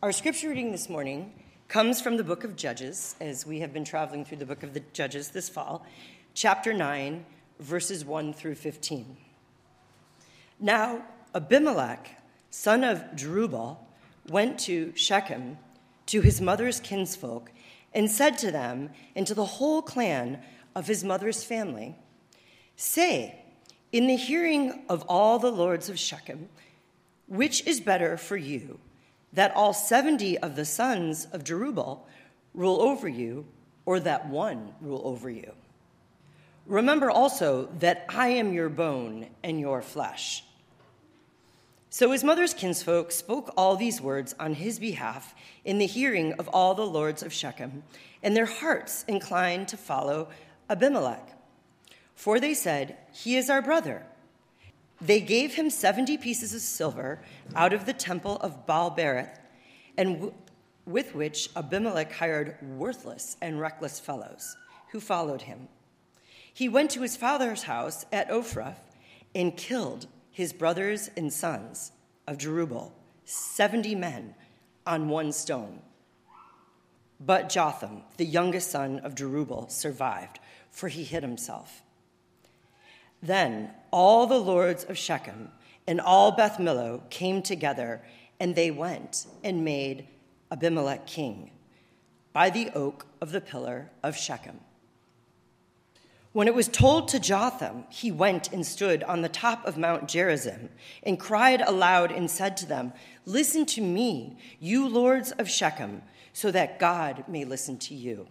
Our scripture reading this morning comes from the book of Judges, as we have been traveling through the book of the Judges this fall, chapter 9, verses 1 through 15. Now, Abimelech, son of Jerubbaal, went to Shechem, to his mother's kinsfolk, and said to them and to the whole clan of his mother's family, "Say, in the hearing of all the lords of Shechem, which is better for you, that all 70 of the sons of Jerubbaal rule over you, or that one rule over you? Remember also that I am your bone and your flesh." So his mother's kinsfolk spoke all these words on his behalf in the hearing of all the lords of Shechem, and their hearts inclined to follow Abimelech. For they said, "He is our brother." They gave him 70 pieces of silver out of the temple of Baal-berith, and with which Abimelech hired worthless and reckless fellows who followed him. He went to his father's house at Ophrah and killed his brothers and sons of Jerubbaal, 70 men on one stone. But Jotham, the youngest son of Jerubbaal, survived, for he hid himself. Then all the lords of Shechem and all Beth Millo came together, and they went and made Abimelech king by the oak of the pillar of Shechem. When it was told to Jotham, he went and stood on the top of Mount Gerizim and cried aloud and said to them, "Listen to me, you lords of Shechem, so that God may listen to you."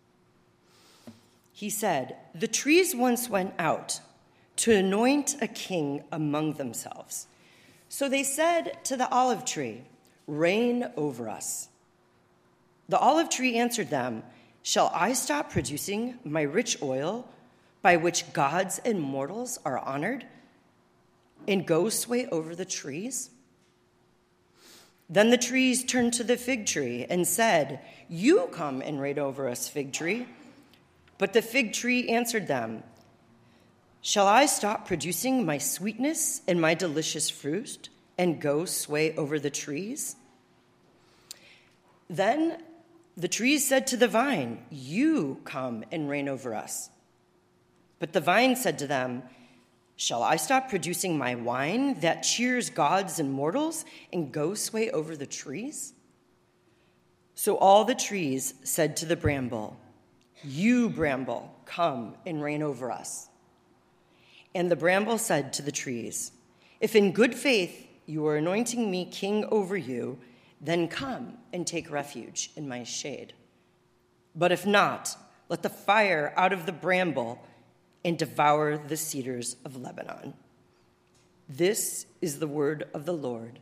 He said, "The trees once went out to anoint a king among themselves. So they said to the olive tree, 'Reign over us.' The olive tree answered them, 'Shall I stop producing my rich oil by which gods and mortals are honored, and go sway over the trees?' Then the trees turned to the fig tree and said, 'You come and reign over us, fig tree.' But the fig tree answered them, 'Shall I stop producing my sweetness and my delicious fruit and go sway over the trees?' Then the trees said to the vine, 'You come and reign over us.' But the vine said to them, 'Shall I stop producing my wine that cheers gods and mortals and go sway over the trees?' So all the trees said to the bramble, 'You, bramble, come and reign over us.' And the bramble said to the trees, 'If in good faith you are anointing me king over you, then come and take refuge in my shade. But if not, let the fire out of the bramble and devour the cedars of Lebanon.'" This is the word of the Lord.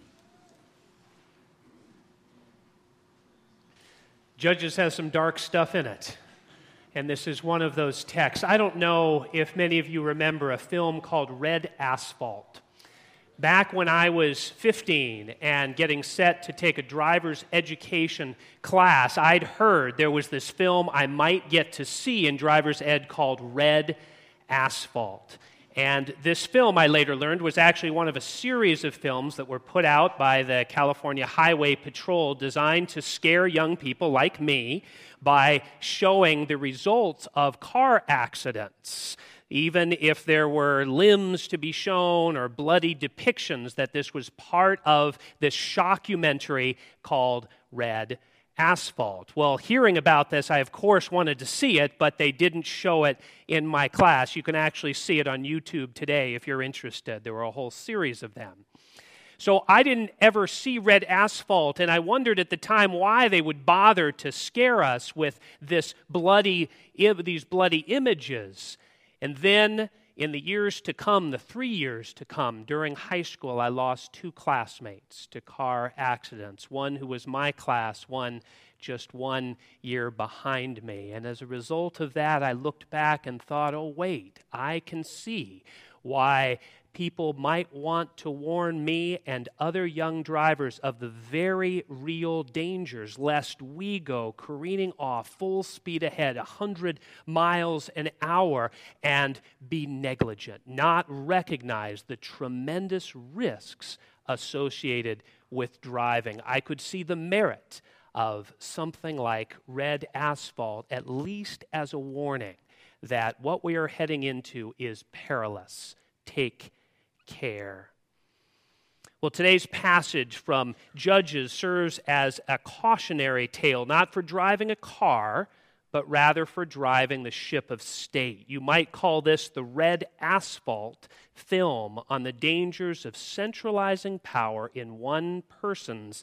Judges has some dark stuff in it, and this is one of those texts. I don't know if many of you remember a film called Red Asphalt. Back when I was 15 and getting set to take a driver's education class, I'd heard there was this film I might get to see in driver's ed called Red Asphalt. And this film, I later learned, was actually one of a series of films that were put out by the California Highway Patrol designed to scare young people like me by showing the results of car accidents. Even if there were limbs to be shown or bloody depictions, that this was part of this shockumentary called Red Asphalt. Well, hearing about this, I of course wanted to see it, but they didn't show it in my class. You can actually see it on YouTube today if you're interested. There were a whole series of them. So I didn't ever see Red Asphalt, and I wondered at the time why they would bother to scare us with these bloody images. And then in the years to come, the 3 years to come, during high school, I lost 2 classmates to car accidents, one who was my class, one just 1 year behind me. And as a result of that, I looked back and thought, oh, wait, I can see why people might want to warn me and other young drivers of the very real dangers, lest we go careening off full speed ahead, 100 miles an hour, and be negligent, not recognize the tremendous risks associated with driving. I could see the merit of something like red asphalt, at least as a warning that what we are heading into is perilous. Take care. Well, today's passage from Judges serves as a cautionary tale, not for driving a car, but rather for driving the ship of state. You might call this the red asphalt film on the dangers of centralizing power in one person's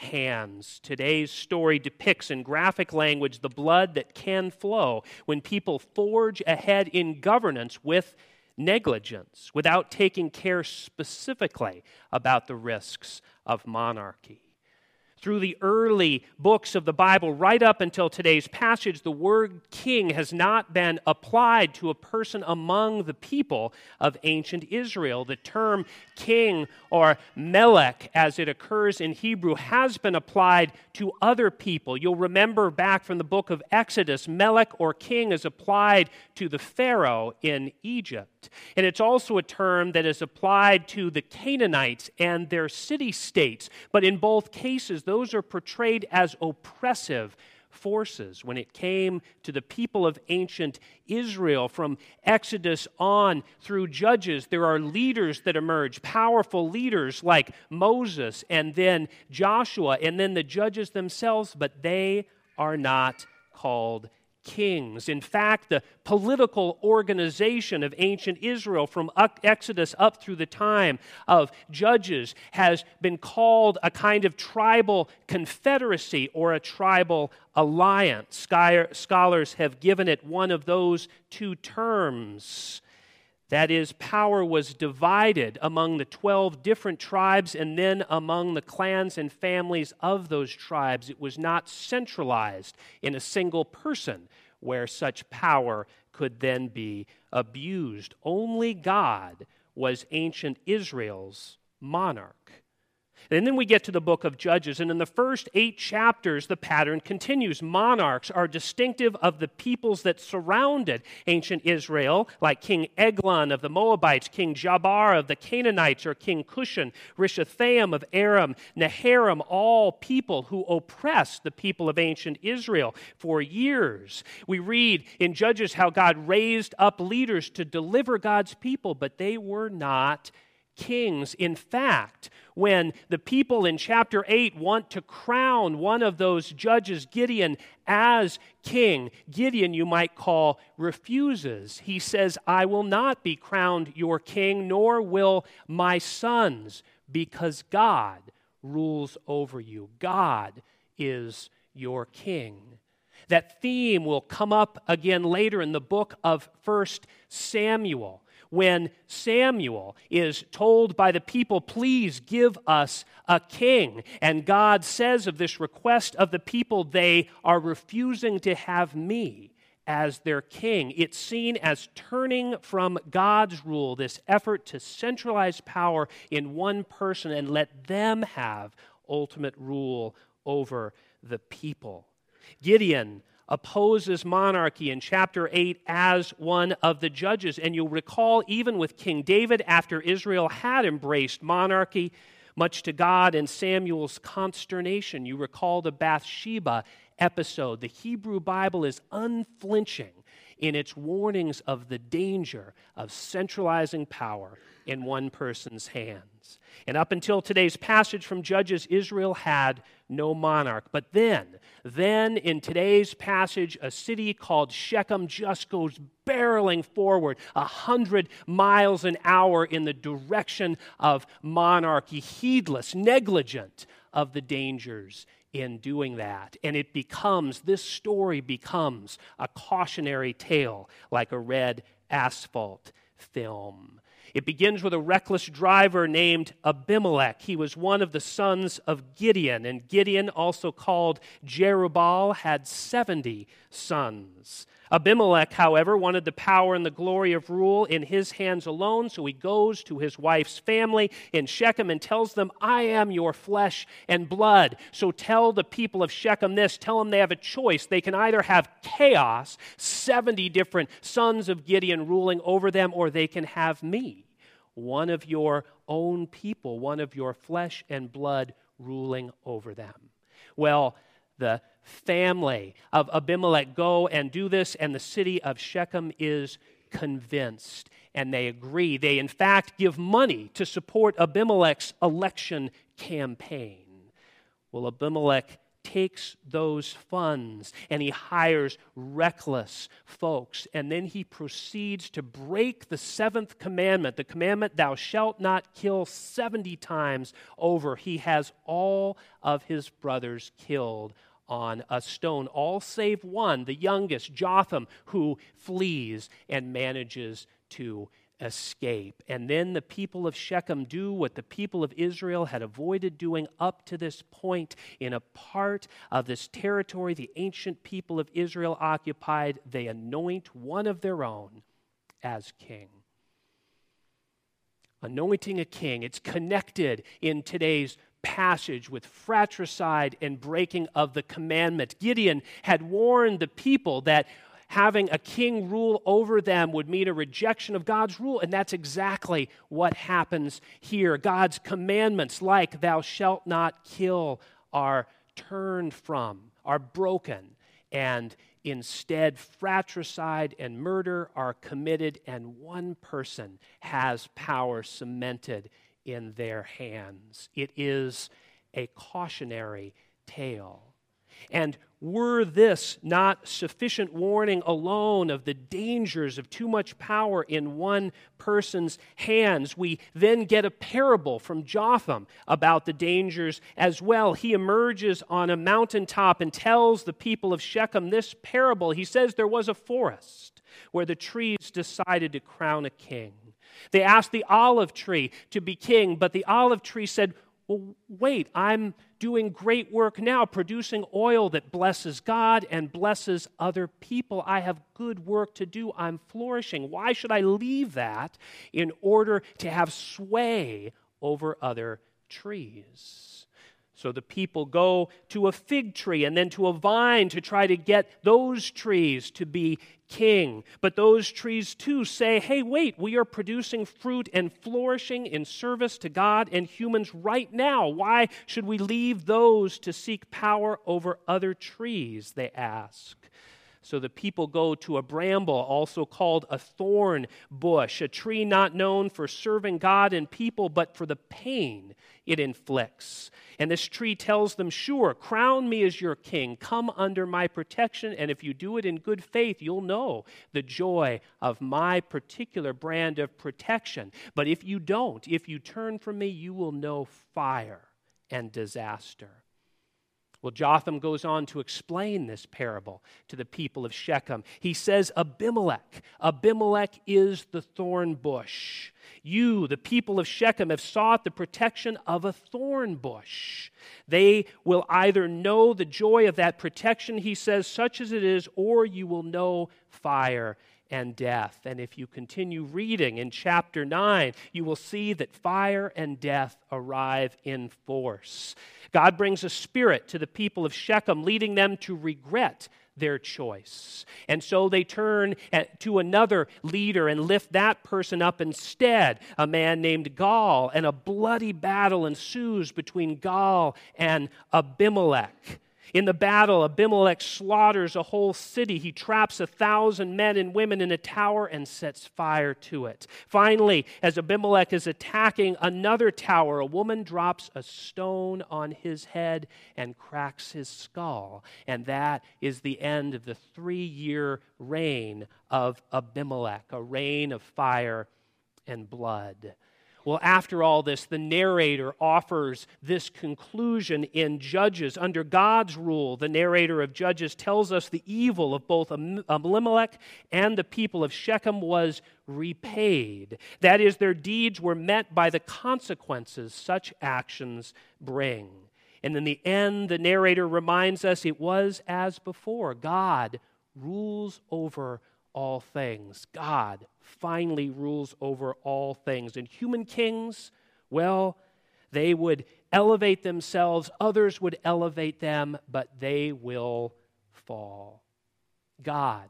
hands. Today's story depicts in graphic language the blood that can flow when people forge ahead in governance with negligence, without taking care specifically about the risks of monarchy. Through the early books of the Bible, right up until today's passage, the word king has not been applied to a person among the people of ancient Israel. The term king, or melech, as it occurs in Hebrew, has been applied to other people. You'll remember back from the book of Exodus, melech, or king, is applied to the Pharaoh in Egypt. And it's also a term that is applied to the Canaanites and their city-states. But in both cases, those are portrayed as oppressive forces. When it came to the people of ancient Israel, from Exodus on through Judges, there are leaders that emerge, powerful leaders like Moses and then Joshua and then the judges themselves, but they are not called kings. In fact, the political organization of ancient Israel from Exodus up through the time of Judges has been called a kind of tribal confederacy or a tribal alliance. Scholars have given it one of those two terms. That is, power was divided among the 12 different tribes and then among the clans and families of those tribes. It was not centralized in a single person where such power could then be abused. Only God was ancient Israel's monarch. And then we get to the book of Judges, and in the first 8 chapters, the pattern continues. Monarchs are distinctive of the peoples that surrounded ancient Israel, like King Eglon of the Moabites, King Jabbar of the Canaanites, or King Cushan, Rishathaim of Aram, Naharim, all people who oppressed the people of ancient Israel for years. We read in Judges how God raised up leaders to deliver God's people, but they were not kings. In fact, when the people in chapter 8 want to crown one of those judges, Gideon, as king, Gideon, you might call, refuses. He says, "I will not be crowned your king, nor will my sons, because God rules over you. God is your king." That theme will come up again later in the book of 1 Samuel. When Samuel is told by the people, "Please give us a king," and God says of this request of the people, "They are refusing to have me as their king." It's seen as turning from God's rule, this effort to centralize power in one person and let them have ultimate rule over the people. Gideon opposes monarchy in chapter 8 as one of the judges. And you'll recall, even with King David, after Israel had embraced monarchy, much to God and Samuel's consternation, you recall the Bathsheba episode. The Hebrew Bible is unflinching in its warnings of the danger of centralizing power in one person's hands. And up until today's passage from Judges, Israel had no monarch. But then in today's passage, a city called Shechem just goes barreling forward 100 miles an hour in the direction of monarchy, heedless, negligent of the dangers in doing that. And this story becomes a cautionary tale like a red asphalt film. It begins with a reckless driver named Abimelech. He was one of the sons of Gideon, and Gideon, also called Jerubbaal, had 70 sons. Abimelech, however, wanted the power and the glory of rule in his hands alone, so he goes to his wife's family in Shechem and tells them, "I am your flesh and blood, so tell the people of Shechem this, tell them they have a choice. They can either have chaos, 70 different sons of Gideon ruling over them, or they can have me." one of your own people, one of your flesh and blood ruling over them. Well, the family of Abimelech go and do this, and the city of Shechem is convinced, and they agree. They, in fact, give money to support Abimelech's election campaign. Well, Abimelech takes those funds and he hires reckless folks, and then he proceeds to break the seventh commandment, the commandment, thou shalt not kill, 70 times over. He has all of his brothers killed on a stone, all save one, the youngest, Jotham, who flees and manages to escape. And then the people of Shechem do what the people of Israel had avoided doing up to this point. In a part of this territory the ancient people of Israel occupied, they anoint one of their own as king. Anointing a king, it's connected in today's passage with fratricide and breaking of the commandment. Gideon had warned the people that having a king rule over them would mean a rejection of God's rule, and that's exactly what happens here. God's commandments, like thou shalt not kill, are turned from, are broken, and instead fratricide and murder are committed, and one person has power cemented in their hands. It is a cautionary tale. And were this not sufficient warning alone of the dangers of too much power in one person's hands, we then get a parable from Jotham about the dangers as well. He emerges on a mountaintop and tells the people of Shechem this parable. He says there was a forest where the trees decided to crown a king. They asked the olive tree to be king, but the olive tree said, well, wait, I'm doing great work now, producing oil that blesses God and blesses other people. I have good work to do. I'm flourishing. Why should I leave that in order to have sway over other trees? So the people go to a fig tree and then to a vine to try to get those trees to be king. But those trees too say, hey, wait, we are producing fruit and flourishing in service to God and humans right now. Why should we leave those to seek power over other trees, they ask. So the people go to a bramble, also called a thorn bush, a tree not known for serving God and people, but for the pain it inflicts. And this tree tells them, sure, crown me as your king, come under my protection, and if you do it in good faith, you'll know the joy of my particular brand of protection. But if you don't, if you turn from me, you will know fire and disaster. Well, Jotham goes on to explain this parable to the people of Shechem. He says, Abimelech is the thorn bush. You, the people of Shechem, have sought the protection of a thorn bush. They will either know the joy of that protection, he says, such as it is, or you will know fire and death. And if you continue reading in chapter 9, you will see that fire and death arrive in force. God brings a spirit to the people of Shechem, leading them to regret their choice. And so they turn to another leader and lift that person up instead, a man named Gaal, and a bloody battle ensues between Gaal and Abimelech. In the battle, Abimelech slaughters a whole city. He traps 1,000 men and women in a tower and sets fire to it. Finally, as Abimelech is attacking another tower, a woman drops a stone on his head and cracks his skull. And that is the end of the 3-year reign of Abimelech, a reign of fire and blood. Well, after all this, the narrator offers this conclusion in Judges. Under God's rule, the narrator of Judges tells us the evil of both Abimelech and the people of Shechem was repaid. That is, their deeds were met by the consequences such actions bring. And in the end, the narrator reminds us it was as before. God rules over all things. God finally rules over all things. And human kings, well, they would elevate themselves, others would elevate them, but they will fall. God,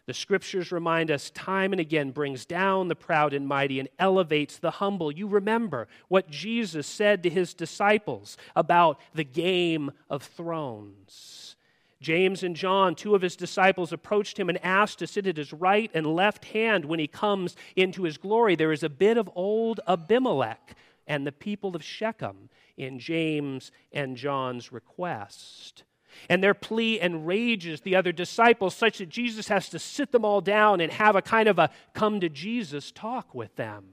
The scriptures remind us time and again brings down the proud and mighty and elevates the humble. You remember what Jesus said to his disciples about the game of thrones. James and John, two of his disciples, approached him and asked to sit at his right and left hand when he comes into his glory. There is a bit of old Abimelech and the people of Shechem in James and John's request. And their plea enrages the other disciples such that Jesus has to sit them all down and have a kind of a come to Jesus talk with them.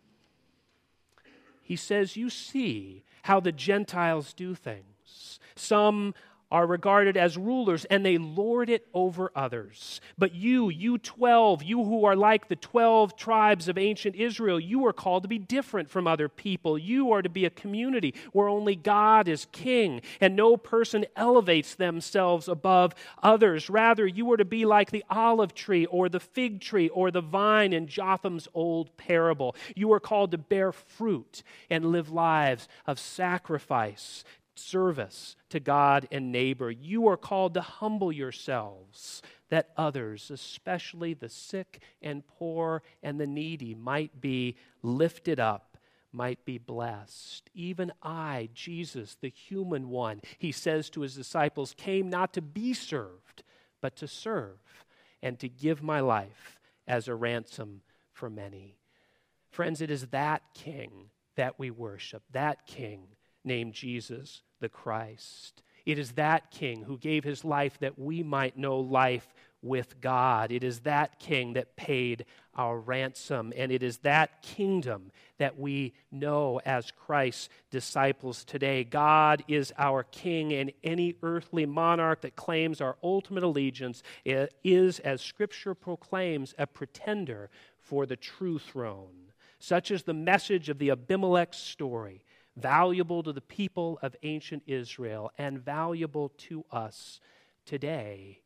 He says, you see how the Gentiles do things. Some are regarded as rulers, and they lord it over others. But you 12, you who are like the 12 tribes of ancient Israel, you are called to be different from other people. You are to be a community where only God is king, and no person elevates themselves above others. Rather, you are to be like the olive tree or the fig tree or the vine in Jotham's old parable. You are called to bear fruit and live lives of sacrifice, service to God and neighbor. You are called to humble yourselves that others, especially the sick and poor and the needy, might be lifted up, might be blessed. Even I, Jesus, the human one, he says to his disciples, came not to be served, but to serve and to give my life as a ransom for many. Friends, it is that King that we worship, that King named Jesus the Christ. It is that King who gave his life that we might know life with God. It is that King that paid our ransom, and it is that kingdom that we know as Christ's disciples today. God is our King, and any earthly monarch that claims our ultimate allegiance is, as Scripture proclaims, a pretender for the true throne. Such is the message of the Abimelech story, valuable to the people of ancient Israel and valuable to us today.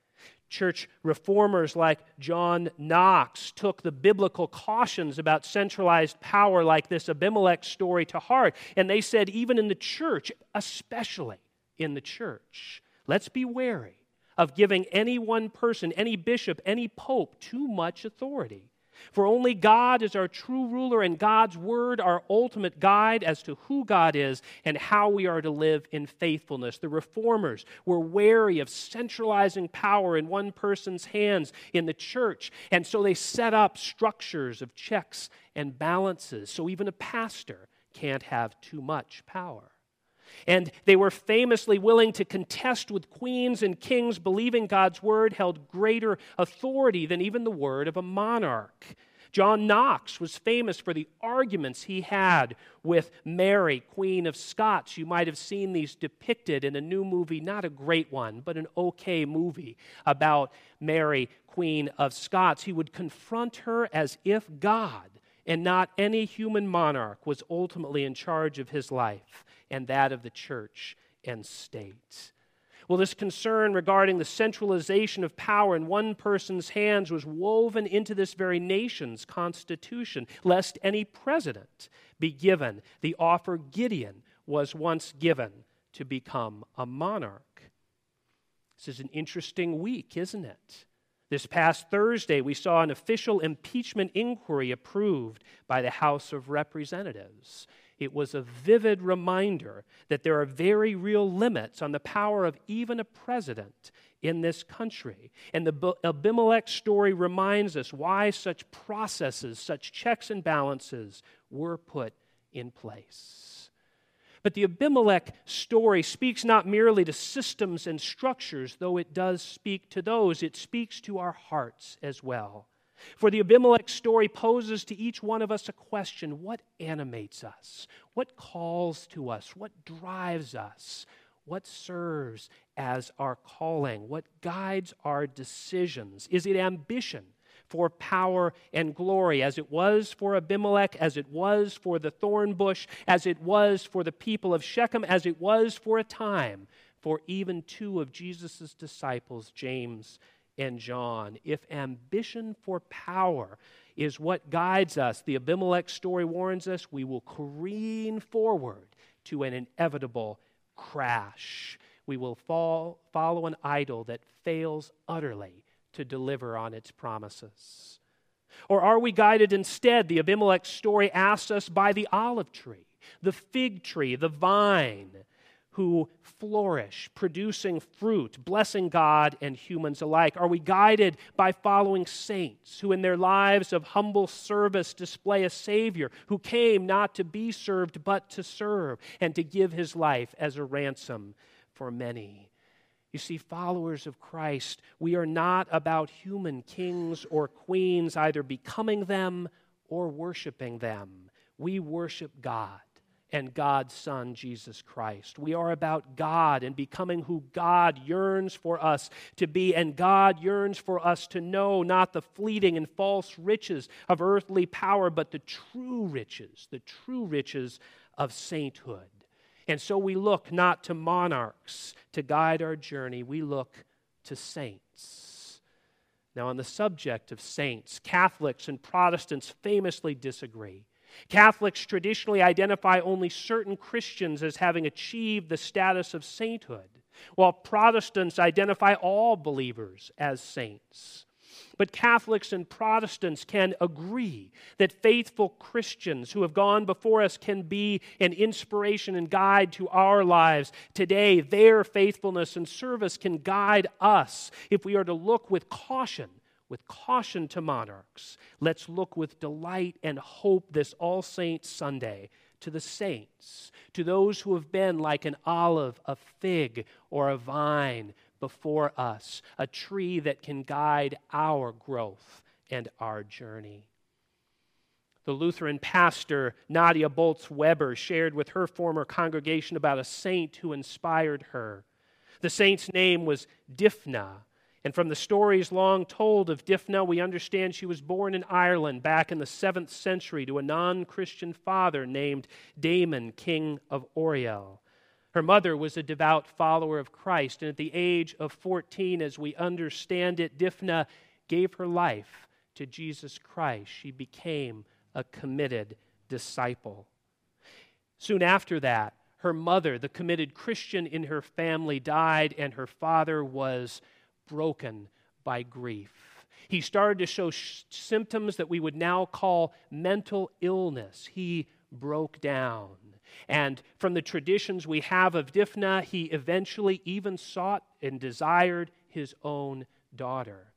Church reformers like John Knox took the biblical cautions about centralized power like this Abimelech story to heart, and they said even in the church, especially in the church, let's be wary of giving any one person, any bishop, any pope too much authority. For only God is our true ruler, and God's word our ultimate guide as to who God is and how we are to live in faithfulness. The reformers were wary of centralizing power in one person's hands in the church, and so they set up structures of checks and balances so even a pastor can't have too much power. And they were famously willing to contest with queens and kings, believing God's word held greater authority than even the word of a monarch. John Knox was famous for the arguments he had with Mary, Queen of Scots. You might have seen these depicted in a new movie, not a great one, but an okay movie about Mary, Queen of Scots. He would confront her as if God and not any human monarch was ultimately in charge of his life and that of the church and state. Well, this concern regarding the centralization of power in one person's hands was woven into this very nation's constitution, lest any president be given the offer Gideon was once given to become a monarch. This is an interesting week, isn't it? This past Thursday, we saw an official impeachment inquiry approved by the House of Representatives. It was a vivid reminder that there are very real limits on the power of even a president in this country. And the Abimelech story reminds us why such processes, such checks and balances were put in place. But the Abimelech story speaks not merely to systems and structures, though it does speak to those. It speaks to our hearts as well. For the Abimelech story poses to each one of us a question: what animates us? What calls to us? What drives us? What serves as our calling? What guides our decisions? Is it ambition for power and glory, as it was for Abimelech, as it was for the thorn bush, as it was for the people of Shechem, as it was for a time for even two of Jesus' disciples, James and John? If ambition for power is what guides us, the Abimelech story warns us, we will careen forward to an inevitable crash. We will follow an idol that fails utterly to deliver on its promises? Or are we guided instead, the Abimelech story asks us, by the olive tree, the fig tree, the vine, who flourish, producing fruit, blessing God and humans alike? Are we guided by following saints who in their lives of humble service display a Savior who came not to be served but to serve and to give his life as a ransom for many? You see, followers of Christ, we are not about human kings or queens either becoming them or worshiping them. We worship God and God's Son, Jesus Christ. We are about God and becoming who God yearns for us to be, and God yearns for us to know not the fleeting and false riches of earthly power, but the true riches of sainthood. And so we look not to monarchs to guide our journey, we look to saints. Now, on the subject of saints, Catholics and Protestants famously disagree. Catholics traditionally identify only certain Christians as having achieved the status of sainthood, while Protestants identify all believers as saints. But Catholics and Protestants can agree that faithful Christians who have gone before us can be an inspiration and guide to our lives today. Their faithfulness and service can guide us if we are to look with caution to monarchs. Let's look with delight and hope this All Saints Sunday to the saints, to those who have been like an olive, a fig, or a vine before us, a tree that can guide our growth and our journey. The Lutheran pastor Nadia Bolz-Weber shared with her former congregation about a saint who inspired her. The saint's name was Diphnah. And from the stories long told of Diphnah, we understand she was born in Ireland back in the 7th century to a non-Christian father named Damon, king of Oriel. Her mother was a devout follower of Christ, and at the age of 14, as we understand it, Diphnah gave her life to Jesus Christ. She became a committed disciple. Soon after that, her mother, the committed Christian in her family, died, and her father was broken by grief. He started to show symptoms that we would now call mental illness. He broke down. And from the traditions we have of Diphnah, he eventually even sought and desired his own daughter.